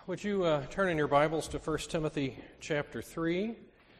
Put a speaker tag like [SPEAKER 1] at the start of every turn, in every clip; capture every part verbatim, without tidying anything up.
[SPEAKER 1] Would you uh, turn in your Bibles to First Timothy chapter three?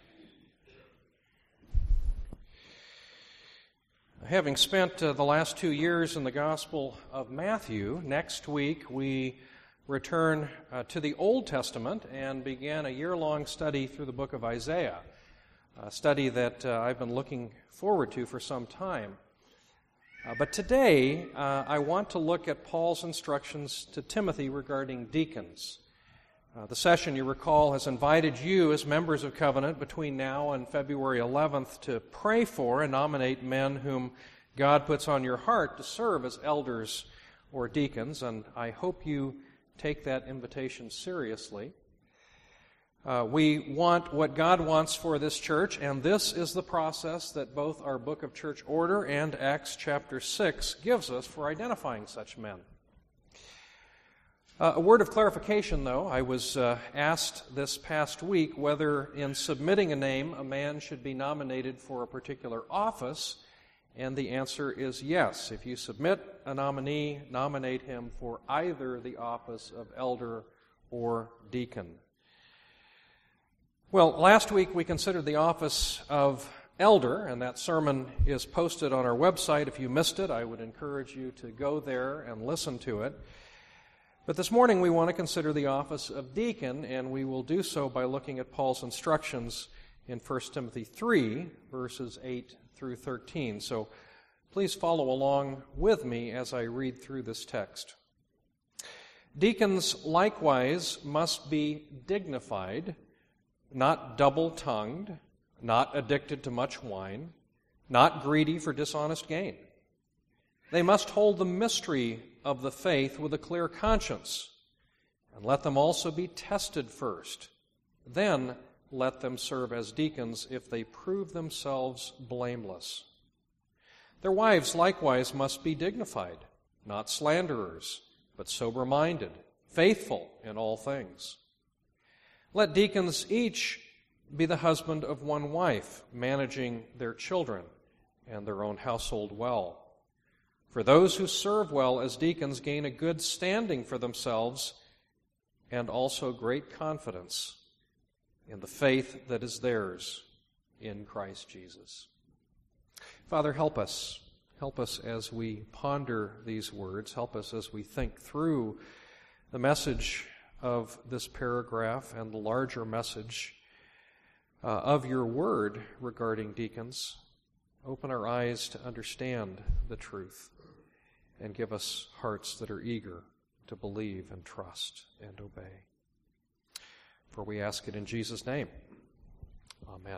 [SPEAKER 1] Having spent uh, the last two years in the Gospel of Matthew, next week we return uh, to the Old Testament and begin a year-long study through the book of Isaiah, a study that uh, I've been looking forward to for some time. Uh, but today, uh, I want to look at Paul's instructions to Timothy regarding deacons. Uh, the session, you recall, has invited you as members of Covenant between now and February eleventh to pray for and nominate men whom God puts on your heart to serve as elders or deacons, and I hope you take that invitation seriously. Uh, we want what God wants for this church, and this is the process that both our Book of Church Order and Acts chapter six gives us for identifying such men. Uh, a word of clarification, though. I was uh, asked this past week whether in submitting a name a man should be nominated for a particular office, and the answer is yes. If you submit a nominee, nominate him for either the office of elder or deacon. Well, last week we considered the office of elder, and that sermon is posted on our website. If you missed it, I would encourage you to go there and listen to it. But this morning we want to consider the office of deacon, and we will do so by looking at Paul's instructions in First Timothy three, verses eight through thirteen. So please follow along with me as I read through this text. Deacons likewise must be dignified, not double-tongued, not addicted to much wine, not greedy for dishonest gain. They must hold the mystery of the faith with a clear conscience, and let them also be tested first. Then let them serve as deacons if they prove themselves blameless. Their wives likewise must be dignified, not slanderers, but sober-minded, faithful in all things. Let deacons each be the husband of one wife, managing their children and their own household well. For those who serve well as deacons gain a good standing for themselves and also great confidence in the faith that is theirs in Christ Jesus. Father, help us. Help us as we ponder these words. Help us as we think through the message of this paragraph and the larger message uh, of your word regarding deacons. Open our eyes to understand the truth, and give us hearts that are eager to believe and trust and obey. For we ask it in Jesus' name. Amen.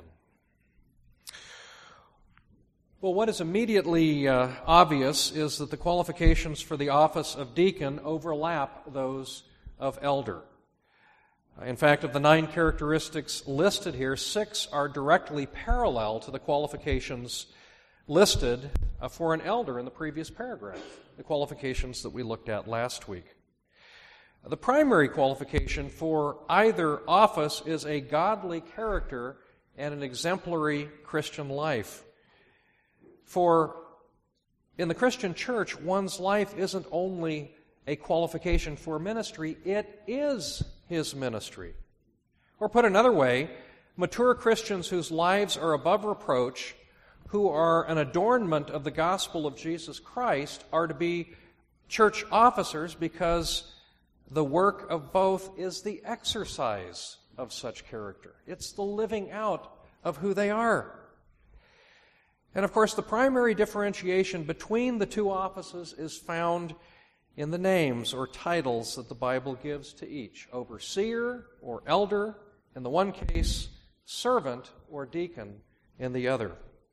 [SPEAKER 1] Well, what is immediately uh, obvious is that the qualifications for the office of deacon overlap those of elder. In fact, of the nine characteristics listed here, six are directly parallel to the qualifications listed uh, for an elder in the previous paragraph, the qualifications that we looked at last week. The primary qualification for either office is a godly character and an exemplary Christian life. For in the Christian church, one's life isn't only a qualification for ministry, it is his ministry. Or put another way, mature Christians whose lives are above reproach, who are an adornment of the gospel of Jesus Christ, are to be church officers because the work of both is the exercise of such character. It's the living out of who they are. And of course, the primary differentiation between the two offices is found in the names or titles that the Bible gives to each. Overseer or elder in the one case, servant or deacon in the other.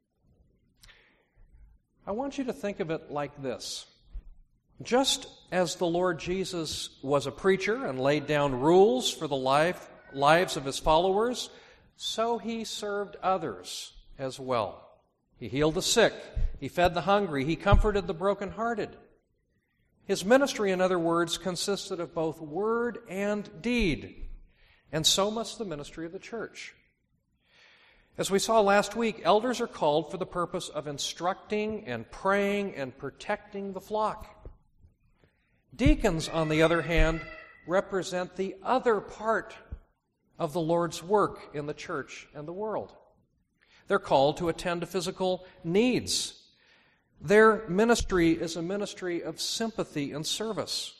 [SPEAKER 1] I want you to think of it like this. Just as the Lord Jesus was a preacher and laid down rules for the life, lives of his followers, so he served others as well. He healed the sick, he fed the hungry, he comforted the brokenhearted. His ministry, in other words, consisted of both word and deed, and so must the ministry of the church. As we saw last week, elders are called for the purpose of instructing and praying and protecting the flock. Deacons, on the other hand, represent the other part of the Lord's work in the church and the world. They're called to attend to physical needs. Their ministry is a ministry of sympathy and service.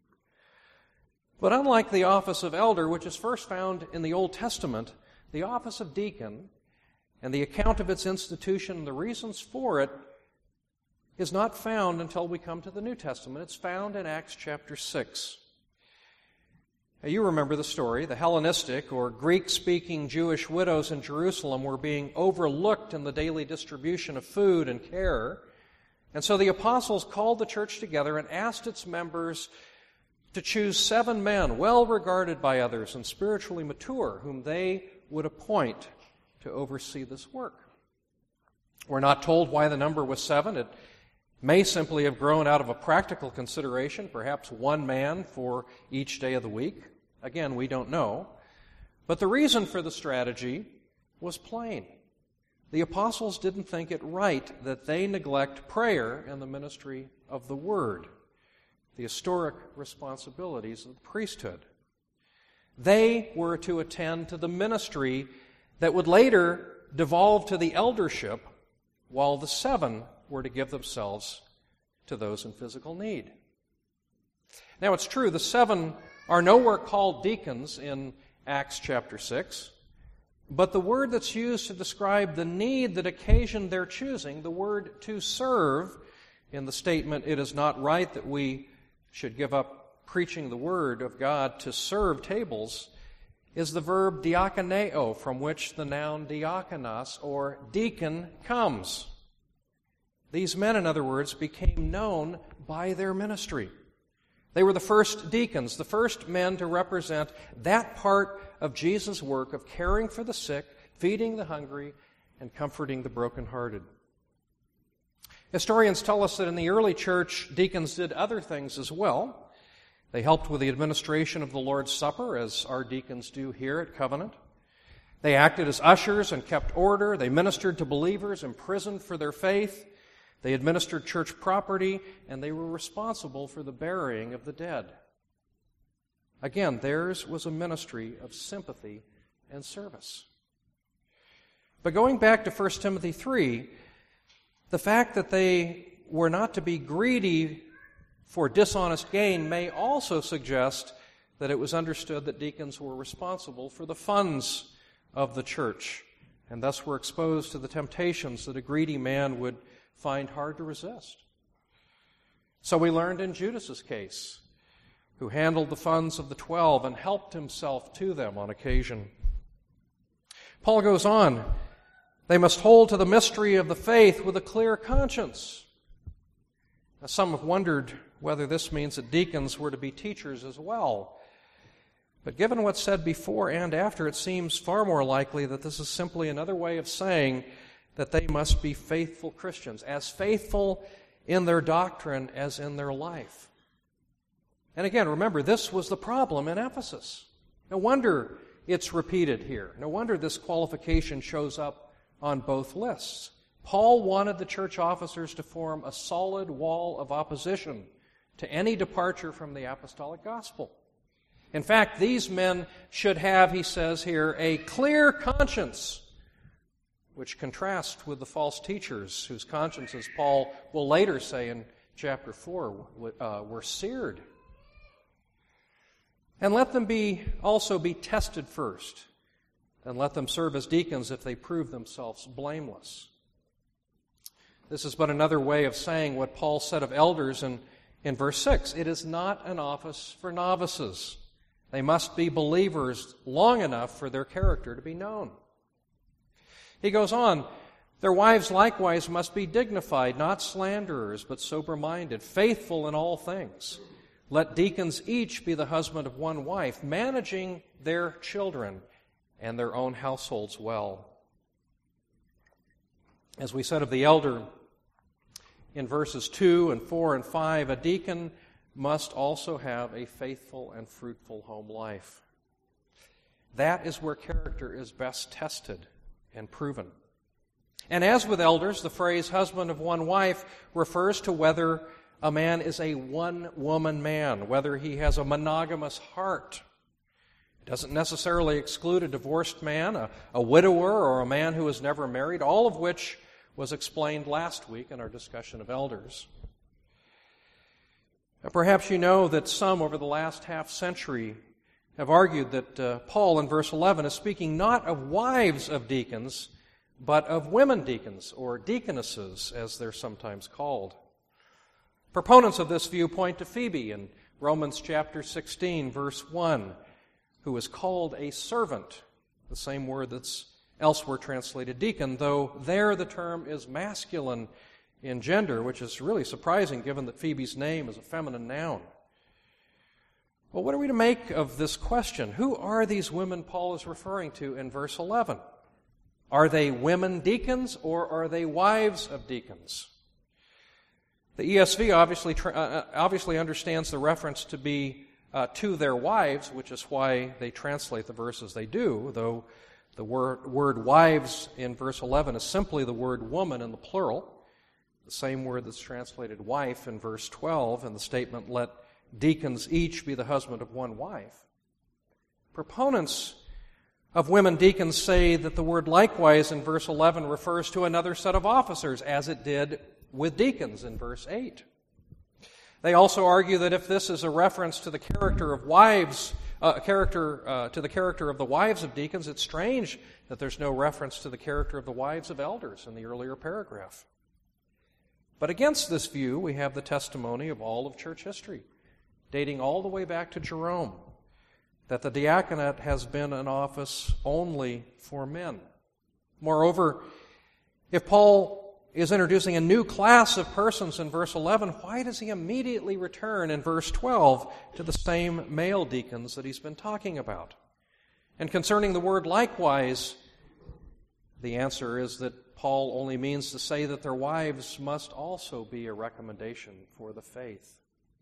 [SPEAKER 1] But unlike the office of elder, which is first found in the Old Testament, the office of deacon and the account of its institution and the reasons for it is not found until we come to the New Testament. It's found in Acts chapter six. Now, you remember the story. The Hellenistic or Greek-speaking Jewish widows in Jerusalem were being overlooked in the daily distribution of food and care. And so the apostles called the church together and asked its members to choose seven men, well regarded by others and spiritually mature, whom they would appoint to oversee this work. We're not told why the number was seven. It may simply have grown out of a practical consideration, perhaps one man for each day of the week. Again, we don't know. But the reason for the strategy was plain. The apostles didn't think it right that they neglect prayer and the ministry of the Word, the historic responsibilities of the priesthood. They were to attend to the ministry that would later devolve to the eldership, while the seven were to give themselves to those in physical need. Now, it's true, the seven are nowhere called deacons in Acts chapter six, but the word that's used to describe the need that occasioned their choosing, the word to serve, in the statement, it is not right that we should give up preaching the word of God to serve tables, is the verb diakoneo, from which the noun diakonos, or deacon, comes. These men, in other words, became known by their ministry. They were the first deacons, the first men to represent that part of Jesus' work of caring for the sick, feeding the hungry, and comforting the brokenhearted. Historians tell us that in the early church, deacons did other things as well. They helped with the administration of the Lord's Supper, as our deacons do here at Covenant. They acted as ushers and kept order. They ministered to believers imprisoned for their faith. They administered church property, and they were responsible for the burying of the dead. Again, theirs was a ministry of sympathy and service. But going back to First Timothy three, the fact that they were not to be greedy for dishonest gain may also suggest that it was understood that deacons were responsible for the funds of the church, and thus were exposed to the temptations that a greedy man would find hard to resist. So we learned in Judas's case, who handled the funds of the twelve and helped himself to them on occasion. Paul goes on, they must hold to the mystery of the faith with a clear conscience. Now, some have wondered whether this means that deacons were to be teachers as well. But given what's said before and after, it seems far more likely that this is simply another way of saying that they must be faithful Christians, as faithful in their doctrine as in their life. And again, remember, this was the problem in Ephesus. No wonder it's repeated here. No wonder this qualification shows up on both lists. Paul wanted the church officers to form a solid wall of opposition to any departure from the apostolic gospel. In fact, these men should have, he says here, a clear conscience, which contrasts with the false teachers whose consciences, Paul will later say in chapter four, uh, were seared. And let them be also be tested first, and let them serve as deacons if they prove themselves blameless. This is but another way of saying what Paul said of elders in, in verse six. It is not an office for novices. They must be believers long enough for their character to be known. He goes on, their wives likewise must be dignified, not slanderers, but sober-minded, faithful in all things. Let deacons each be the husband of one wife, managing their children and their own households well. As we said of the elder in verses two and four and five, a deacon must also have a faithful and fruitful home life. That is where character is best tested and proven. And as with elders, the phrase husband of one wife refers to whether a man is a one-woman man, whether he has a monogamous heart. It doesn't necessarily exclude a divorced man, a, a widower, or a man who is never married, all of which was explained last week in our discussion of elders. Now, perhaps you know that some over the last half century have argued that uh, Paul in verse eleven is speaking not of wives of deacons, but of women deacons, or deaconesses, as they're sometimes called. Proponents of this view point to Phoebe in Romans chapter sixteen, verse one, who is called a servant, the same word that's elsewhere translated deacon, though there the term is masculine in gender, which is really surprising given that Phoebe's name is a feminine noun. Well, what are we to make of this question? Who are these women Paul is referring to in verse eleven? Are they women deacons or are they wives of deacons? The E S V obviously uh, obviously understands the reference to be uh, to their wives, which is why they translate the verse as they do, though the word, word wives in verse eleven is simply the word woman in the plural, the same word that's translated wife in verse twelve in the statement, let deacons each be the husband of one wife. Proponents of women deacons say that the word likewise in verse eleven refers to another set of officers, as it did with deacons in verse eight. They also argue that if this is a reference to the character of wives, uh, character uh, to the character of the wives of deacons, it's strange that there's no reference to the character of the wives of elders in the earlier paragraph. But against this view, we have the testimony of all of church history, dating all the way back to Jerome, that the diaconate has been an office only for men. Moreover, if Paul is introducing a new class of persons in verse eleven, why does he immediately return in verse twelve to the same male deacons that he's been talking about? And concerning the word likewise, the answer is that Paul only means to say that their wives must also be a recommendation for the faith.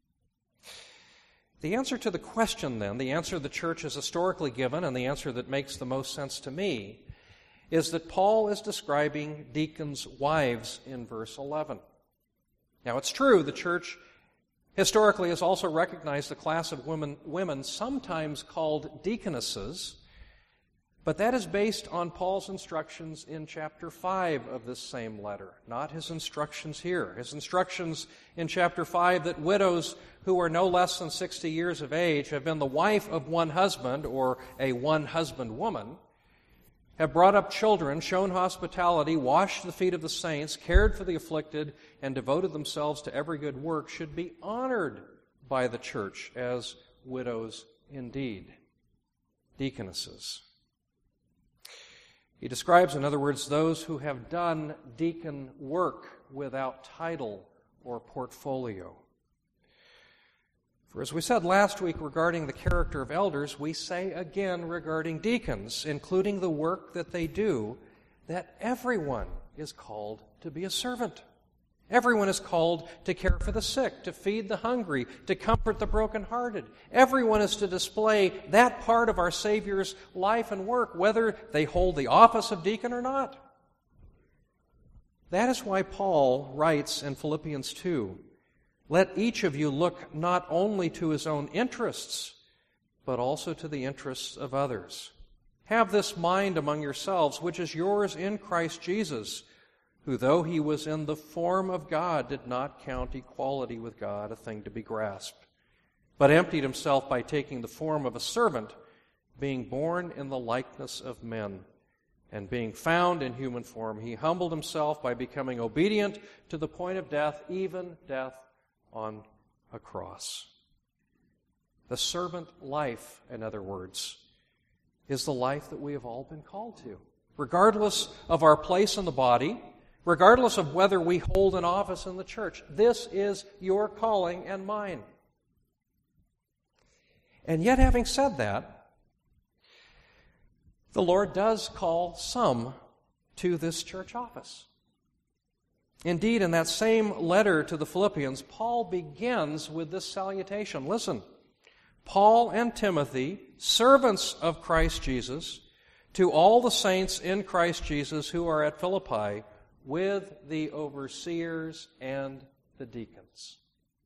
[SPEAKER 1] The answer to the question, then, the answer the church has historically given, and the answer that makes the most sense to me, is that Paul is describing deacons' wives in verse eleven. Now, it's true, the church historically has also recognized the class of women, women sometimes called deaconesses, but that is based on Paul's instructions in chapter five of this same letter, not his instructions here. His instructions in chapter five that widows who are no less than sixty years of age have been the wife of one husband, or a one-husband woman, have brought up children, shown hospitality, washed the feet of the saints, cared for the afflicted, and devoted themselves to every good work, should be honored by the church as widows indeed, deaconesses. He describes, in other words, those who have done deacon work without title or portfolio. For as we said last week regarding the character of elders, we say again regarding deacons, including the work that they do, that everyone is called to be a servant. Everyone is called to care for the sick, to feed the hungry, to comfort the brokenhearted. Everyone is to display that part of our Savior's life and work, whether they hold the office of deacon or not. That is why Paul writes in Philippians two, let each of you look not only to his own interests, but also to the interests of others. Have this mind among yourselves, which is yours in Christ Jesus, who, though he was in the form of God, did not count equality with God a thing to be grasped, but emptied himself by taking the form of a servant, being born in the likeness of men. And being found in human form, he humbled himself by becoming obedient to the point of death, even death on a cross. The servant life, in other words, is the life that we have all been called to, regardless of our place in the body, regardless of whether we hold an office in the church. This is your calling and mine. And yet, having said that, the Lord does call some to this church office. Indeed, in that same letter to the Philippians, Paul begins with this salutation. Listen, Paul and Timothy, servants of Christ Jesus, to all the saints in Christ Jesus who are at Philippi, with the overseers and the deacons.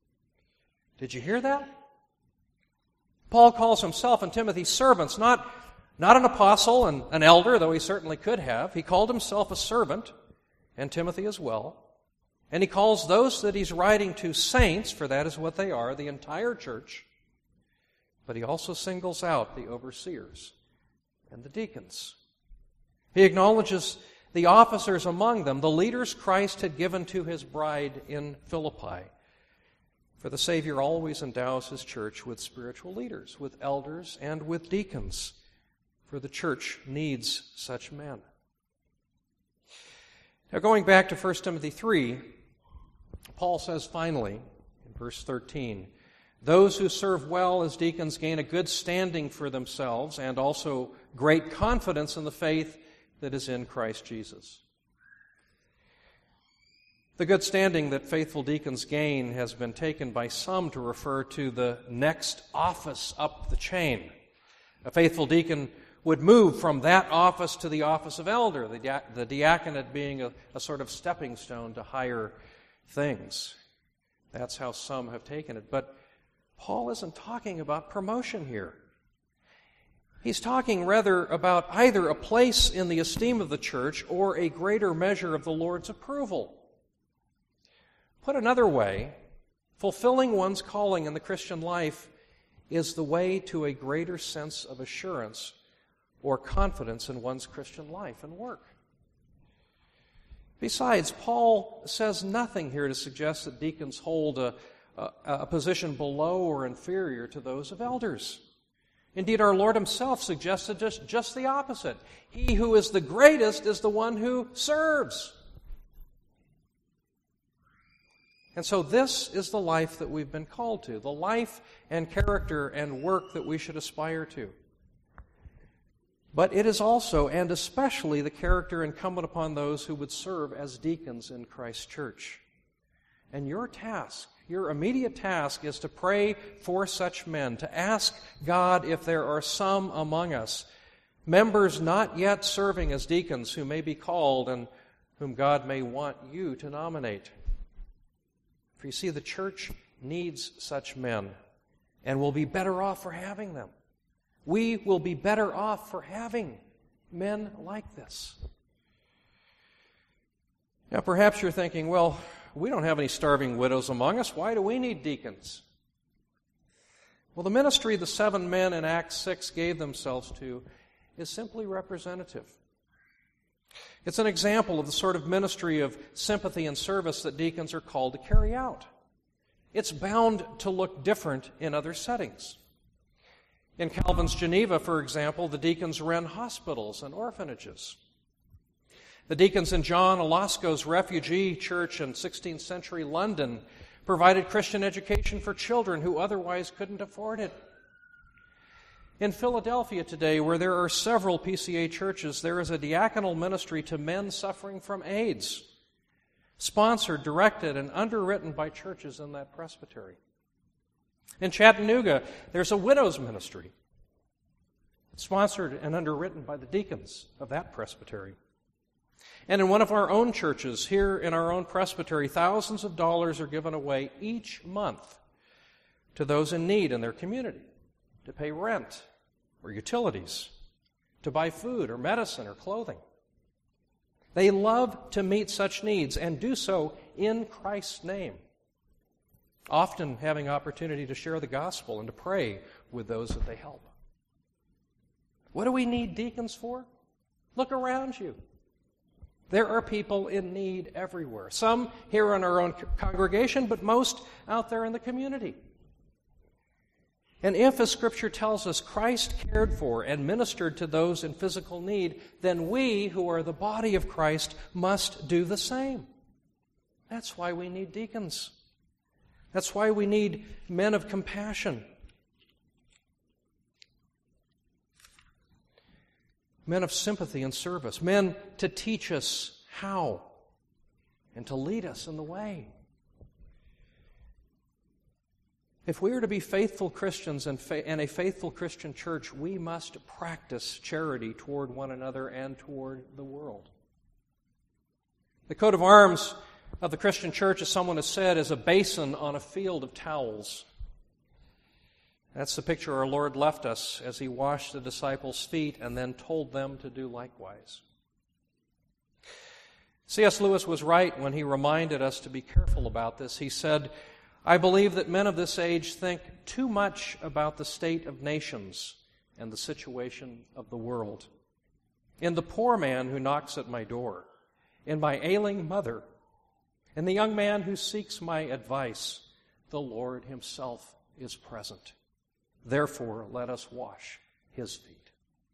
[SPEAKER 1] Did you hear that? Paul calls himself and Timothy servants, not, not an apostle and an elder, though he certainly could have. He called himself a servant, and Timothy as well. And he calls those that he's writing to saints, for that is what they are, the entire church. But he also singles out the overseers and the deacons. He acknowledges the officers among them, the leaders Christ had given to his bride in Philippi. For the Savior always endows his church with spiritual leaders, with elders, and with deacons, for the church needs such men. Now, going back to First Timothy three, Paul says finally, in verse thirteen, those who serve well as deacons gain a good standing for themselves and also great confidence in the faith that is in Christ Jesus. The good standing that faithful deacons gain has been taken by some to refer to the next office up the chain. A faithful deacon would move from that office to the office of elder, the, dia- the diaconate being a, a sort of stepping stone to higher things. That's how some have taken it. But Paul isn't talking about promotion here. He's talking rather about either a place in the esteem of the church or a greater measure of the Lord's approval. Put another way, fulfilling one's calling in the Christian life is the way to a greater sense of assurance or confidence in one's Christian life and work. Besides, Paul says nothing here to suggest that deacons hold a, a, a position below or inferior to those of elders. Indeed, our Lord himself suggested just, just the opposite. He who is the greatest is the one who serves. And so this is the life that we've been called to, the life and character and work that we should aspire to. But it is also and especially the character incumbent upon those who would serve as deacons in Christ's church. And your task, your immediate task, is to pray for such men, to ask God if there are some among us, members not yet serving as deacons who may be called and whom God may want you to nominate. For you see, the church needs such men and will be better off for having them. We will be better off for having men like this. Now, perhaps you're thinking, well, we don't have any starving widows among us. Why do we need deacons? Well, the ministry the seven men in Acts six gave themselves to is simply representative. It's an example of the sort of ministry of sympathy and service that deacons are called to carry out. It's bound to look different in other settings. In Calvin's Geneva, for example, the deacons ran hospitals and orphanages. The deacons in John Alasko's refugee church in sixteenth century London provided Christian education for children who otherwise couldn't afford it. In Philadelphia today, where there are several P C A churches, there is a diaconal ministry to men suffering from AIDS, sponsored, directed, and underwritten by churches in that presbytery. In Chattanooga, there's a widows ministry, sponsored and underwritten by the deacons of that presbytery. And in one of our own churches, here in our own presbytery, thousands of dollars are given away each month to those in need in their community, to pay rent or utilities, to buy food or medicine or clothing. They love to meet such needs and do so in Christ's name, often having opportunity to share the gospel and to pray with those that they help. What do we need deacons for? Look around you. There are people in need everywhere. Some here in our own congregation, but most out there in the community. And if, as Scripture tells us, Christ cared for and ministered to those in physical need, then we, who are the body of Christ, must do the same. That's why we need deacons. That's why we need men of compassion. Men of sympathy and service. Men to teach us how and to lead us in the way. If we are to be faithful Christians and, fa- and a faithful Christian church, we must practice charity toward one another and toward the world. The coat of arms of the Christian church, as someone has said, is a basin on a field of towels. That's the picture our Lord left us as he washed the disciples' feet and then told them to do likewise. C S Lewis was right when he reminded us to be careful about this. He said, "I believe that men of this age think too much about the state of nations and the situation of the world. In the poor man who knocks at my door, in my ailing mother, in the young man who seeks my advice, the Lord himself is present. Therefore, let us wash his feet."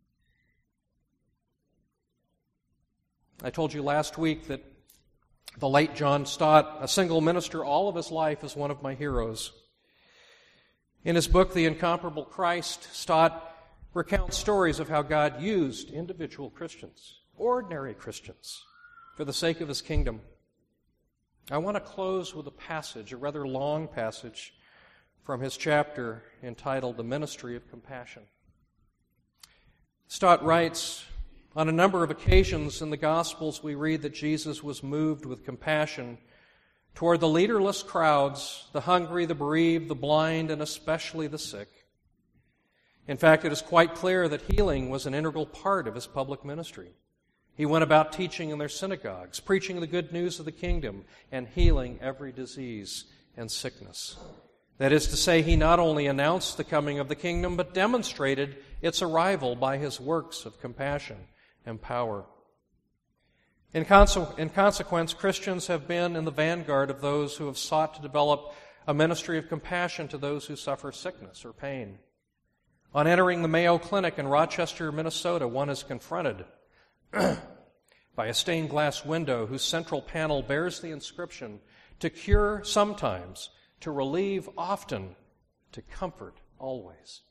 [SPEAKER 1] I told you last week that the late John Stott, a single minister all of his life, is one of my heroes. In his book, The Incomparable Christ, Stott recounts stories of how God used individual Christians, ordinary Christians, for the sake of his kingdom. I want to close with a passage, a rather long passage, from his chapter entitled The Ministry of Compassion. Stott writes, "On a number of occasions in the Gospels we read that Jesus was moved with compassion toward the leaderless crowds, the hungry, the bereaved, the blind, and especially the sick. In fact, it is quite clear that healing was an integral part of his public ministry. He went about teaching in their synagogues, preaching the good news of the kingdom, and healing every disease and sickness. That is to say, he not only announced the coming of the kingdom, but demonstrated its arrival by his works of compassion and power. In, conse- in consequence, Christians have been in the vanguard of those who have sought to develop a ministry of compassion to those who suffer sickness or pain. On entering the Mayo Clinic in Rochester, Minnesota, one is confronted by a stained glass window whose central panel bears the inscription, "To cure sometimes, to relieve often, to comfort always."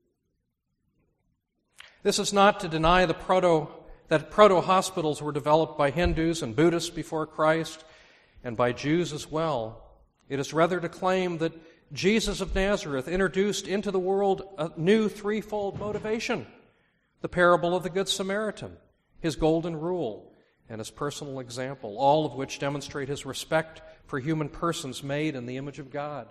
[SPEAKER 1] This is not to deny the proto, that proto-hospitals were developed by Hindus and Buddhists before Christ and by Jews as well. It is rather to claim that Jesus of Nazareth introduced into the world a new threefold motivation: the parable of the Good Samaritan, his golden rule, and his personal example, all of which demonstrate his respect for human persons made in the image of God.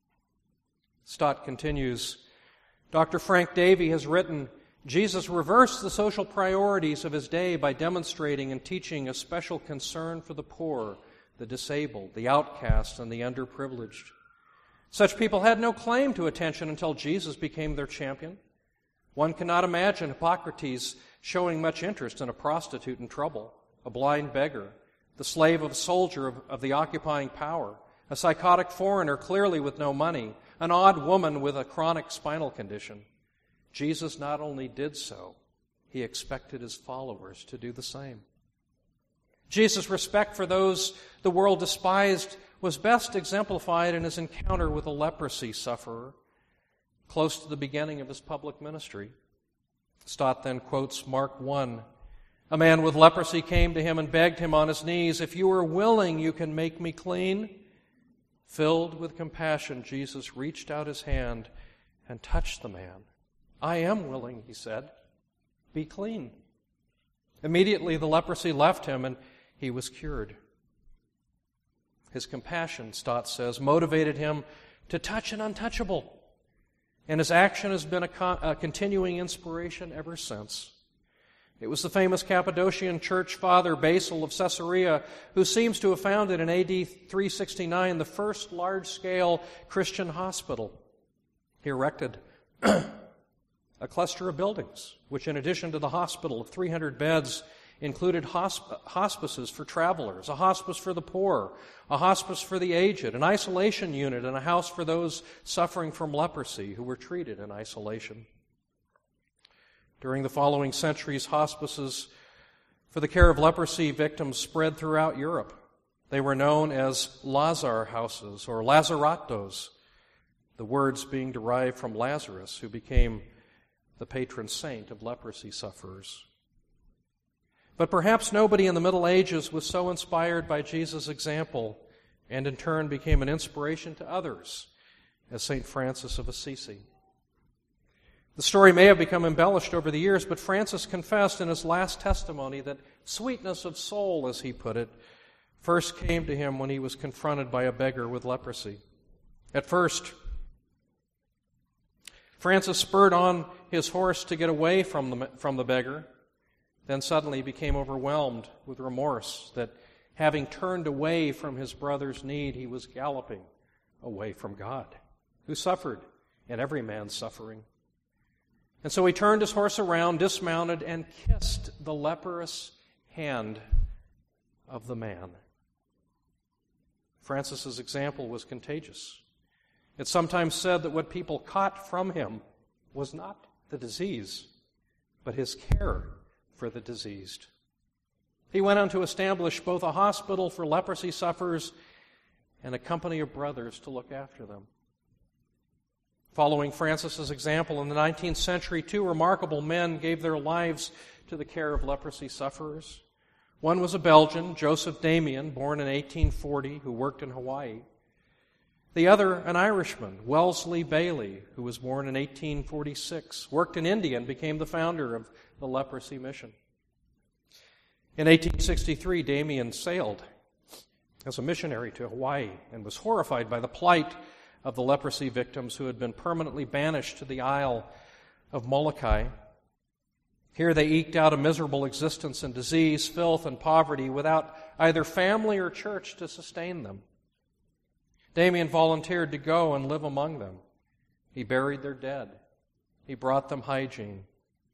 [SPEAKER 1] Stott continues, Doctor Frank Davey has written, Jesus reversed the social priorities of his day by demonstrating and teaching a special concern for the poor, the disabled, the outcast, and the underprivileged. Such people had no claim to attention until Jesus became their champion. One cannot imagine Hippocrates showing much interest in a prostitute in trouble, a blind beggar, the slave of a soldier of, of the occupying power, a psychotic foreigner clearly with no money, an odd woman with a chronic spinal condition. Jesus not only did so, he expected his followers to do the same. Jesus' respect for those the world despised was best exemplified in his encounter with a leprosy sufferer close to the beginning of his public ministry. Stott then quotes Mark one. A man with leprosy came to him and begged him on his knees, "If you are willing, you can make me clean." Filled with compassion, Jesus reached out his hand and touched the man. "I am willing," he said. "Be clean." Immediately the leprosy left him and he was cured. His compassion, Stott says, motivated him to touch an untouchable. And his action has been a, con- a continuing inspiration ever since. It was the famous Cappadocian church father Basil of Caesarea who seems to have founded in A D three sixty-nine the first large-scale Christian hospital. He erected a cluster of buildings, which in addition to the hospital of three hundred beds, included hosp- hospices for travelers, a hospice for the poor, a hospice for the aged, an isolation unit, and a house for those suffering from leprosy who were treated in isolation. During the following centuries, hospices for the care of leprosy victims spread throughout Europe. They were known as Lazar houses or Lazarettos, the words being derived from Lazarus, who became the patron saint of leprosy sufferers. But perhaps nobody in the Middle Ages was so inspired by Jesus' example and in turn became an inspiration to others as Saint Francis of Assisi. The story may have become embellished over the years, but Francis confessed in his last testimony that sweetness of soul, as he put it, first came to him when he was confronted by a beggar with leprosy. At first, Francis spurred on his horse to get away from the, from the beggar, then suddenly became overwhelmed with remorse that, having turned away from his brother's need, he was galloping away from God, who suffered in every man's suffering. And so he turned his horse around, dismounted, and kissed the leprous hand of the man. Francis's example was contagious. It's sometimes said that what people caught from him was not the disease, but his care for the diseased. He went on to establish both a hospital for leprosy sufferers and a company of brothers to look after them. Following Francis's example, in the nineteenth century, two remarkable men gave their lives to the care of leprosy sufferers. One was a Belgian, Joseph Damien, born in eighteen forty, who worked in Hawaii. The other, an Irishman, Wellesley Bailey, who was born in eighteen forty-six, worked in India and became the founder of the leprosy mission. In eighteen sixty-three, Damien sailed as a missionary to Hawaii and was horrified by the plight of the leprosy victims who had been permanently banished to the Isle of Molokai. Here they eked out a miserable existence in disease, filth, and poverty without either family or church to sustain them. Damien volunteered to go and live among them. He buried their dead. He brought them hygiene.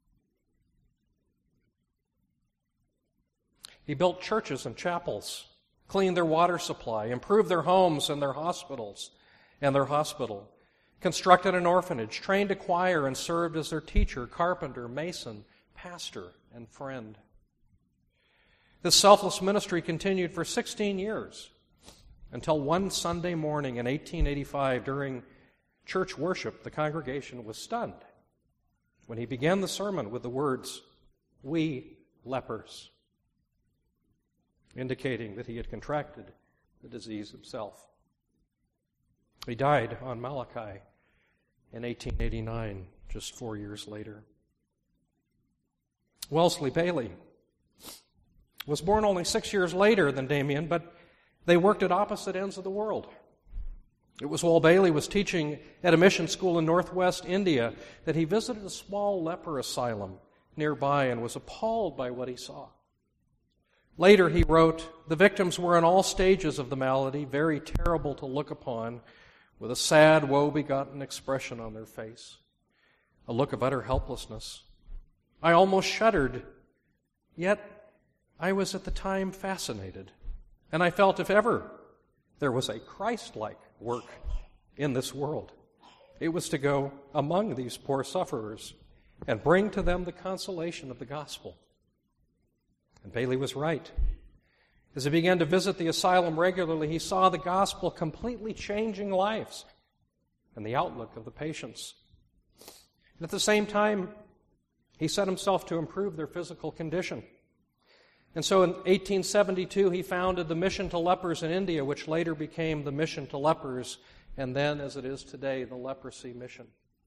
[SPEAKER 1] He built churches and chapels, cleaned their water supply, improved their homes and their hospitals and their hospital, constructed an orphanage, trained a choir, and served as their teacher, carpenter, mason, pastor, and friend. This selfless ministry continued for sixteen years until one Sunday morning in eighteen eighty-five, during church worship, the congregation was stunned when he began the sermon with the words, "We lepers," indicating that he had contracted the disease himself. He died on Molokai in eighteen eighty-nine, just four years later. Wellesley Bailey was born only six years later than Damien, but they worked at opposite ends of the world. It was while Bailey was teaching at a mission school in northwest India that he visited a small leper asylum nearby and was appalled by what he saw. Later he wrote, "The victims were in all stages of the malady, very terrible to look upon, with a sad, woe-begotten expression on their face, a look of utter helplessness. I almost shuddered, yet I was at the time fascinated, and I felt if ever there was a Christ-like work in this world, it was to go among these poor sufferers and bring to them the consolation of the gospel." And Bailey was right. As he began to visit the asylum regularly, he saw the gospel completely changing lives and the outlook of the patients. And at the same time, he set himself to improve their physical condition. And so in eighteen seventy-two, he founded the Mission to Lepers in India, which later became the Mission to Lepers, and then, as it is today, the Leprosy Mission.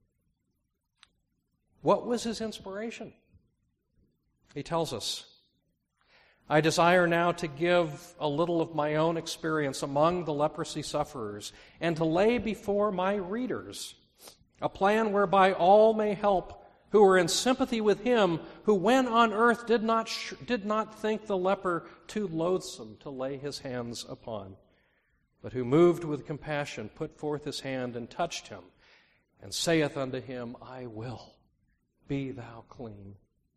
[SPEAKER 1] What was his inspiration? He tells us, "I desire now to give a little of my own experience among the leprosy sufferers and to lay before my readers a plan whereby all may help who are in sympathy with him who, when on earth, did not sh- did not think the leper too loathsome to lay his hands upon, but who, moved with compassion, put forth his hand and touched him, and saith unto him, I will, be thou clean."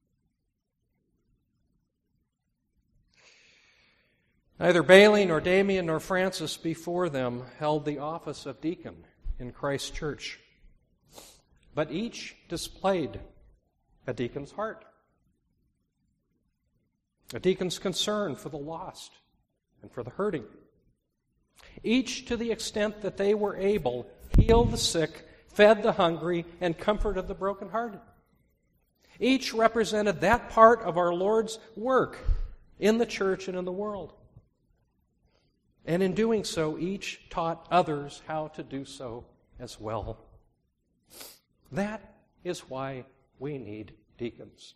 [SPEAKER 1] Neither Bailey nor Damien nor Francis before them held the office of deacon in Christ's church, but each displayed a deacon's heart, a deacon's concern for the lost and for the hurting. Each, to the extent that they were able, healed the sick, fed the hungry, and comforted the brokenhearted. Each represented that part of our Lord's work in the church and in the world. And in doing so, each taught others how to do so as well. That is why we need deacons.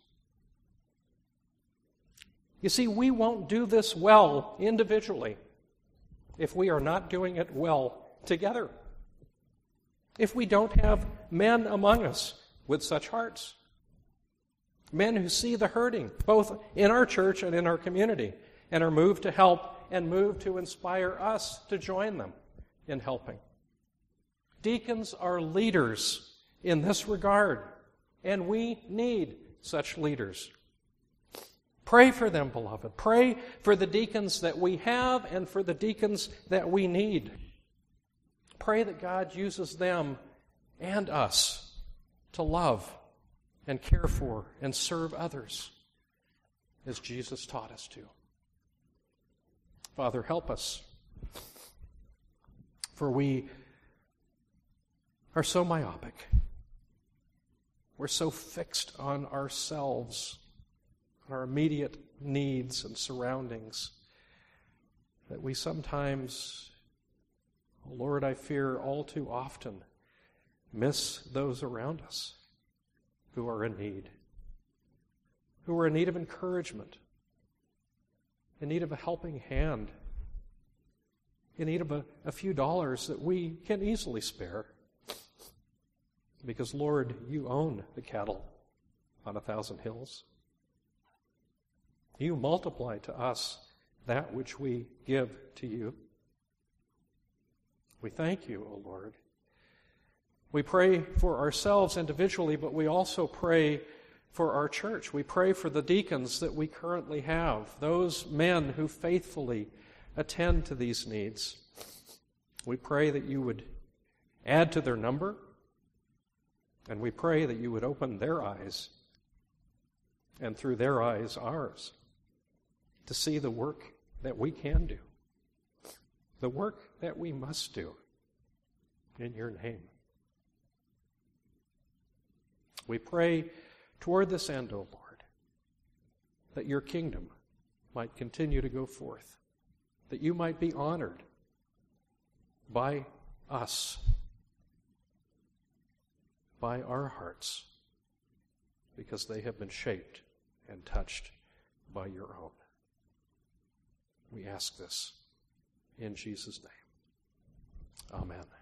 [SPEAKER 1] You see, we won't do this well individually if we are not doing it well together. if we don't have men among us with such hearts. Men who see the hurting, both in our church and in our community, and are moved to help and moved to inspire us to join them in helping. Deacons are leaders in this regard, and we need such leaders. Pray for them, beloved. Pray for the deacons that we have and for the deacons that we need. Pray that God uses them and us to love and care for and serve others as Jesus taught us to. Father, help us, for we are so myopic. We're so fixed on ourselves, on our immediate needs and surroundings, that we sometimes, oh Lord, I fear all too often, miss those around us who are in need, who are in need of encouragement, in need of a helping hand, in need of a, a few dollars that we can easily spare. Because, Lord, you own the cattle on a thousand hills. You multiply to us that which we give to you. We thank you, O Lord. We pray for ourselves individually, but we also pray for our church. We pray for the deacons that we currently have, those men who faithfully attend to these needs. We pray that you would add to their number, and we pray that you would open their eyes, and through their eyes, ours, to see the work that we can do, the work that we must do in your name. We pray toward this end, O Lord, that your kingdom might continue to go forth, that you might be honored by us, by our hearts, because they have been shaped and touched by your own. We ask this in Jesus' name. Amen.